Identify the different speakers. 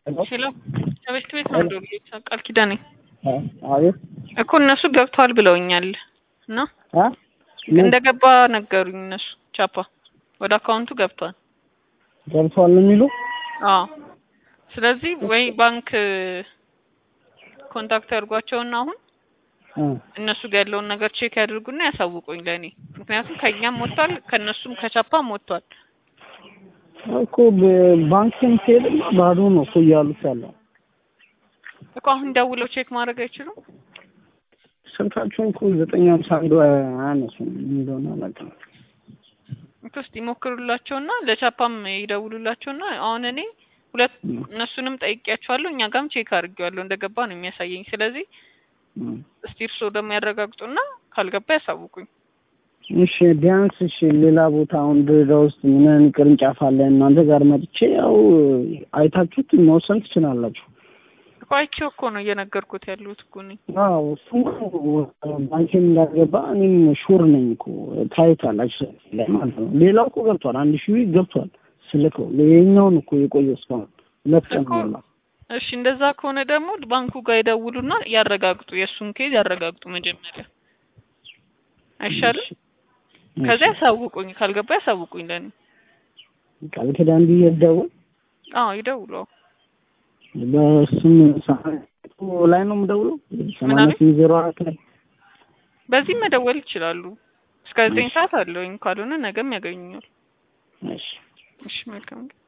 Speaker 1: ሄሎ አቤት ቤት ነው ደውልልኝ ቃል ኪዳኔ
Speaker 2: አቤት
Speaker 1: እኮ እነሱ ገብቷል ብለውኛል እና እንደገባ ነገሩኝ እነሱ ቻፓ ወደ አካውንቱ ገብቷል
Speaker 2: ነው የሚሉ
Speaker 1: አዎ ስለዚህ ወይ ባንክ ኮንታክት አድርጓቸውና አሁን እነሱ ጋር ያለውን ነገር ቼክ ያድርጉና ያሳውቁኝ ለኔ ምክንያቱም ከኛም ወጥቷል ከነሱም ከቻፓም ወጥቷል
Speaker 2: እኮ ባንክም ሄድ ባዶ ነው እኮ እያሉት ያለው
Speaker 1: እኮ አሁን ደውለው ቼክ ማድረግ አይችሉም
Speaker 2: ስልካቸውን እኮ 951 አያነሱም እንደሆነ አላውቅም
Speaker 1: እስቲ ሞክሩላቸውና ለቻፓም ይደውሉላቸውና አሁን እኔ ሁለት እነሱንም ጠይቄያቸዋለሁ እኛ ጋርም ቼክ አድርጌዋለሁ እንደገባ ነው የሚያሳየኝ ስለዚህ እስቲ እርሶ ደግሞ ያረጋግጡና ካልገባ ያሳውቁኝ
Speaker 2: እሺ ቢያንስ እሺ ሌላ ቦታ አሁን ድሬዳዋ ውስጥ ምን ቅርንጫፍ አለ እናንተ ጋር መጥቼ ያው አይታችሁት መወሰን ትችላላችሁ
Speaker 1: ቆይቼው እኮ ነው እየነገርኩት ያለሁት እኮ ነኝ
Speaker 2: አዎ ባንክም እንዳገባ እኔም ሹር ነኝ እኮ ታይታላችሁ ማለት ነው ሌላው እኮ ገብቷል 1000 ገብቷል ስለከው ለየኛውን እኮ የቆየው እስካሁን ለተጨማራ
Speaker 1: እሺ እንደዛ ከሆነ ደግሞ ባንኩ ጋር ይደውሉና ያረጋግጡ የሱን ኬዝ ያረጋግጡ መጀመሪያ አይሻልም ከዛ ያሳውቁኝ ካልገባ ያሳውቁኝ ለኔ
Speaker 2: ቃል ኪዳን ይደውል
Speaker 1: አዎ ይደውሉ
Speaker 2: በስም ሳይቱ ላይ ነው የምደውለው 8804 ላይ
Speaker 1: በዚህ መደወል ይችላሉ እስከ 9 ሰዓት አለኝ ካልሆነ ነገም ያገኙኛል
Speaker 2: እሺ
Speaker 1: እሺ መልካም